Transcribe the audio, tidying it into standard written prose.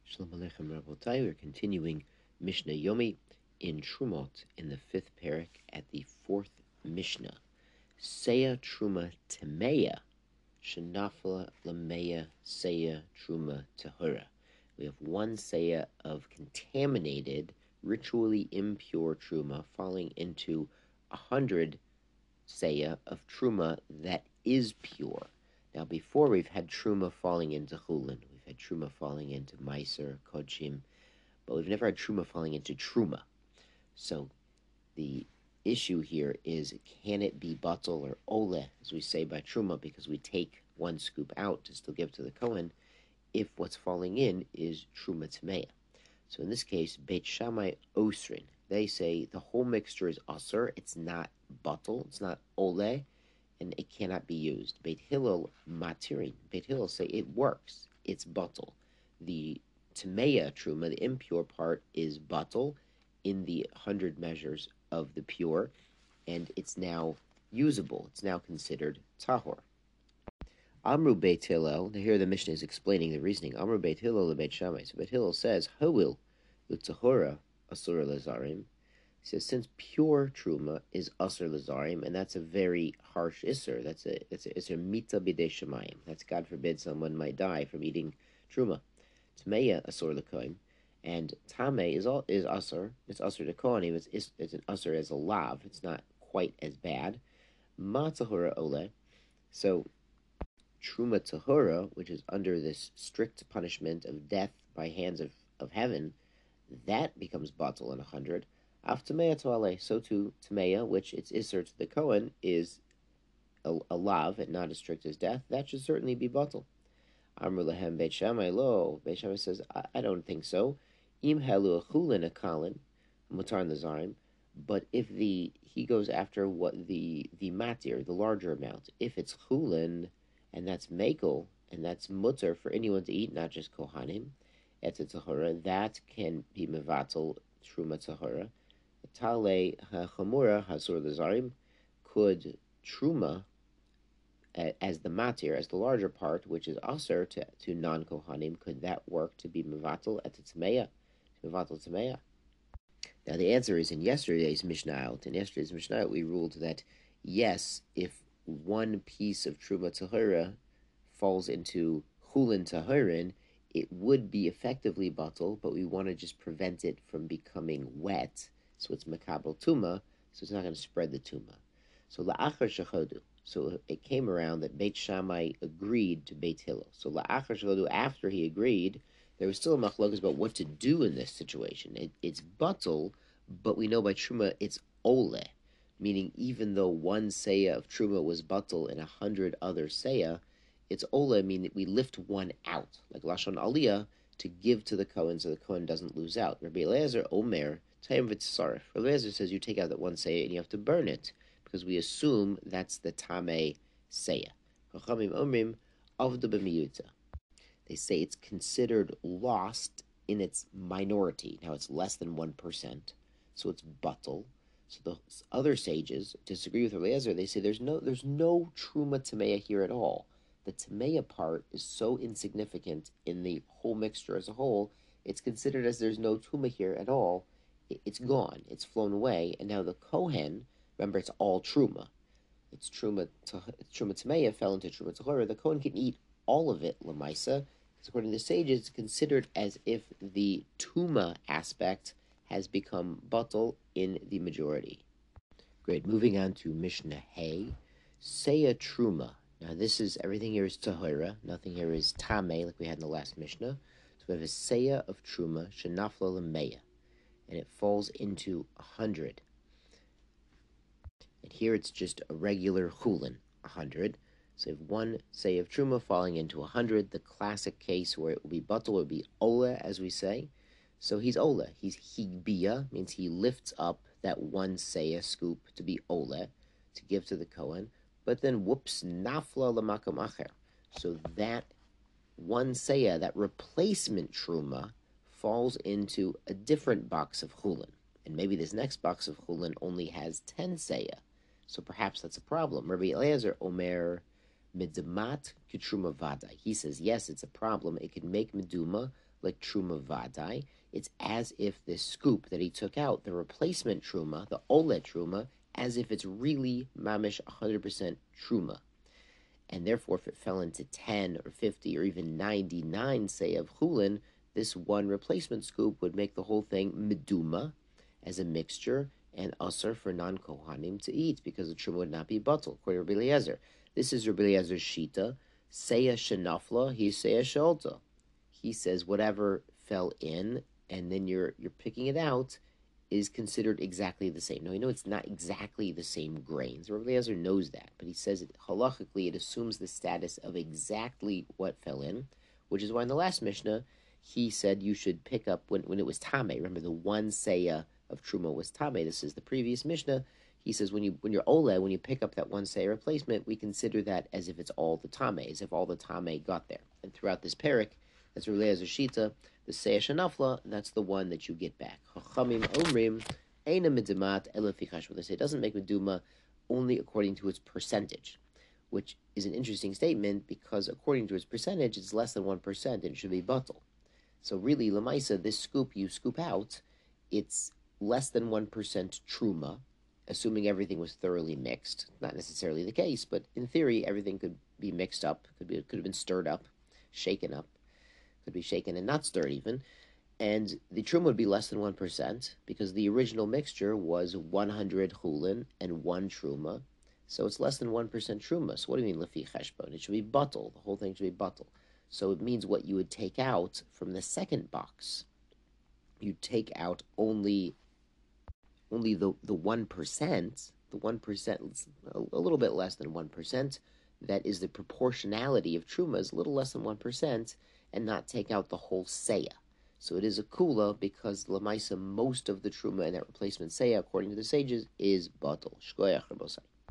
Shalom Aleichem Rabotai. We're continuing Mishnah Yomi in Trumot in the fifth parak at the fourth Mishnah. Seya Truma Temeya Shenafla Lameya Seya Truma Tahura. We have one Seya of contaminated, ritually impure Truma falling into 100 Seya of Truma that is pure. Now, before we've had Truma falling into Chulin, we've had Truma falling into Meiser, Kodshim, but we've never had Truma falling into Truma. So the issue here is, can it be Batal or Ole, as we say by Truma, because we take one scoop out to still give to the Kohen, if what's falling in is Truma Tmeya. So in this case, Beit Shammai Osrin, they say the whole mixture is Asr, it's not Batal, it's not Ole, and it cannot be used. Beit Hillel Matirin. Beit Hillel say it works. It's Batal. The Temeya Truma, the impure part, is Batal in the 100 measures of the pure, and it's now usable. It's now considered Tahor. Amru Beit Hillel, here the Mishnah is explaining the reasoning. Amru Beit Hillel Beit Shammai. So Beit Hillel says, Hawil L'Tahora Asura Lazarim. He says, since pure truma is asur lazarim, and that's a very harsh isser. That's a isser mita b'dei shemayim. That's, God forbid, someone might die from eating truma. Tmeya asur lekoim, and tame is asur. It's asur to kohanim. It's an asur as a lav. It's not quite as bad. Ma tahora ole. So truma tahora, which is under this strict punishment of death by hands of heaven, that becomes batal in 100. Af Tameya Toale, so too Tameya, which its Isser to the Kohen is a lav and not as strict as death, that should certainly be batal. Amr Lehem Beit Shammai lo. Beit Shammai says, I don't think so. Im Helu Achulin Akalin, Mutar Nazarim, but if he goes after what the matir, the larger amount, if it's Chulin, and that's Mekel, and that's mutar for anyone to eat, not just Kohanim, Eta Tahora, that can be Mevatel Truma Tahora. Tale Chamura Hasur Lazarim, could Truma, as the matir, as the larger part, which is Aser to non-Kohanim, could that work to be Mevatel at Tmeya? Mevatel Tmeya? Now the answer is in yesterday's Mishnah. In yesterday's Mishnah, we ruled that yes, if one piece of Truma Tahora falls into Chulin Tahorin, it would be effectively batal, but we want to just prevent it from becoming wet. So it's makabel tuma, so it's not going to spread the tuma. So la'achar shechodu. So it came around that Beit Shammai agreed to Beit Hillel. So la'achar shechodu, after he agreed, there was still a machlokas about what to do in this situation. It's batal, but we know by truma it's ole, meaning even though one seya of truma was batal and 100 other seya, it's ole, meaning that we lift one out, like lashon aliyah, to give to the Kohen so the Kohen doesn't lose out. Rabbi Eliezer Omer, Tayim v'tzaref. Rabbi Eliezer says you take out that one seya and you have to burn it, because we assume that's the tameh seya. Chachamim omrim avda b'miyuta. They say it's considered lost in its minority. Now it's less than 1%, so it's batal. So the other sages disagree with Rabbi Eliezer. They say there's no truma tameya here at all. The Tameya part is so insignificant in the whole mixture as a whole, it's considered as there's no Tuma here at all. It's gone. It's flown away. And now the Kohen, remember, it's all Truma. It's Truma Tameya fell into Truma Tahora. The Kohen can eat all of it, Lamaisa. Because according to the sages, it's considered as if the Tuma aspect has become batal in the majority. Great. Moving on to Mishnah Hay. Seya Truma. Now this is, everything here is tahora, nothing here is tameh, like we had in the last Mishnah. So we have a seya of truma, shenafla lemeya, and it falls into 100. And here it's just a regular chulin, 100. So we have one seya of truma falling into 100, the classic case where it will be batal, would be ola, as we say. So he's ola, he's higbiya, means he lifts up that one seya scoop to be ola, to give to the Kohen. But then, whoops, nafla l'makam acher. So that one seya, that replacement truma, falls into a different box of chulin. And maybe this next box of chulin only has 10 seya. So perhaps that's a problem. Rabbi Eliezer Omer Midamat Kitruma Vada. He says, yes, it's a problem. It can make meduma like truma vadai. It's as if this scoop that he took out, the replacement truma, the olet truma, as if it's really mamish 100% truma. And therefore, if it fell into 10 or 50 or even 99, say, of chulin, this one replacement scoop would make the whole thing meduma as a mixture and usher for non-kohanim to eat, because the truma would not be batal, according to Rabbi Eliezer. This is Rabbi Eliezer's shita. Seya shenafla, he seya sholta. He says whatever fell in, and then you're picking it out, is considered exactly the same. Now, we know it's not exactly the same grains. Rabbi Eliezer knows that, but he says it halachically, it assumes the status of exactly what fell in, which is why in the last Mishnah, he said you should pick up when it was Tame. Remember, the one seya of Truma was Tame. This is the previous Mishnah. He says when you're Ole, when you pick up that one seya replacement, we consider that as if it's all the Tame, as if all the Tame got there. And throughout this parak, that's Rabbi Eliezer shita, the seya shenafla, that's the one that you get back. Chachamim omrim eina medumat ela fi chashbon. They say it doesn't make meduma only according to its percentage, which is an interesting statement because according to its percentage, it's less than 1%, and it should be batal. So really, lemaisa, this scoop you scoop out, it's less than 1% truma, assuming everything was thoroughly mixed. Not necessarily the case, but in theory, everything could be mixed up, could have been stirred up, shaken up, could be shaken and not stirred even, and the truma would be less than 1% because the original mixture was 100 chulin and 1 truma, so it's less than 1% truma. So what do you mean lefi cheshbon? It should be batal. The whole thing should be batal. So it means what you would take out from the second box. You take out only the 1%, the 1%, a little bit less than 1%. That is the proportionality of truma is a little less than 1%, and not take out the whole seya. So it is a kula because lamaisa most of the truma and that replacement seya, according to the sages, is batal. Shkoyach Rabosai.